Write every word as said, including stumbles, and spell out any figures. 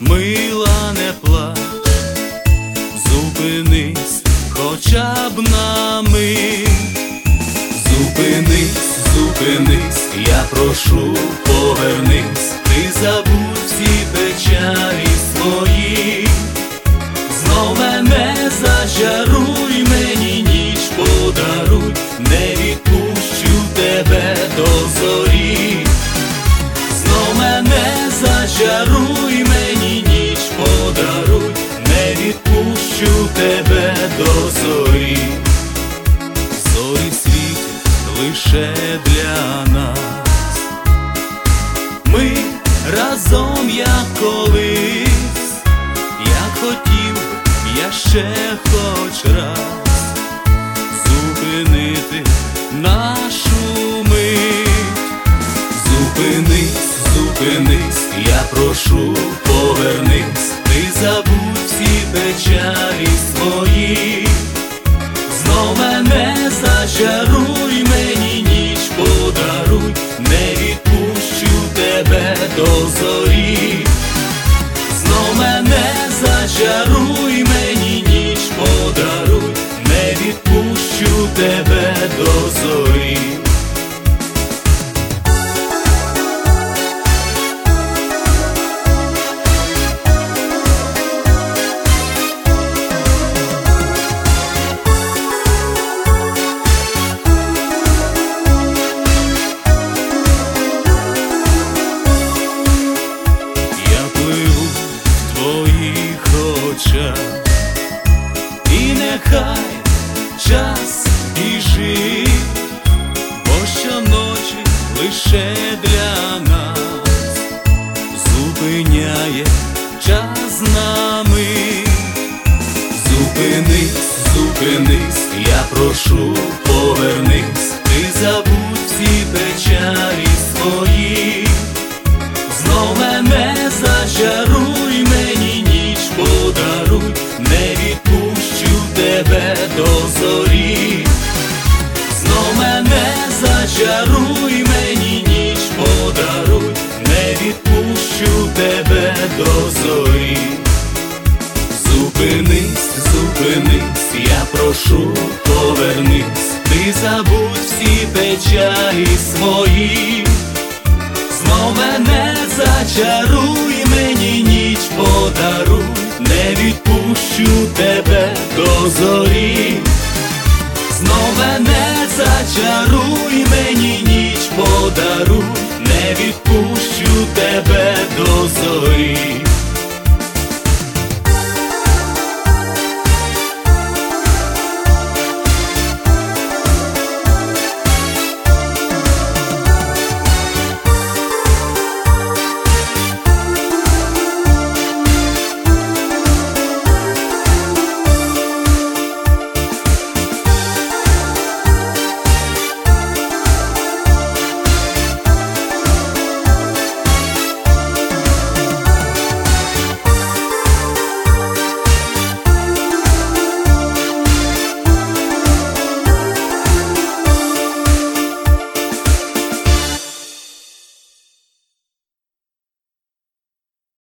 мила, не плач, зупинись хоча б на мить. Зупинись, зупинись, я прошу, повернись, ти забудь всі печалі свої. Знов мене зачаруй, мені ніч подаруй, не відпущу тебе до зорі. Знов мене зачаруй, мені ніч подаруй, не відпущу тебе до зорі. Зорі світять лише для нас, ми разом, як колись. Я хотів би, я ще хоч раз зупинити нашу мить. Зупинись, зупинись, я прошу, повернись, ти забудь всі печалі свої. Знов мене зачаруй, мені ніч подаруй, не відпущу тебе до зорі. Знов мене зачаруй, мені ніч подаруй, не відпущу тебе до зорі. І нехай час біжить, бо щоночі лише для нас зупиняє час з нами. Зупинись, зупинись, я прошу, повернись, ти забудь всі печалі свої. Знов мене зачаруй, мені ніч подаруй, не відпущу тебе до зорі. Знов мене зачаруй, мені ніч подаруй, не відпущу тебе до зорі. Зупинись, зупинись, я прошу, повернись, ти забудь всі печалі свої. Знов мене зачаруй, мені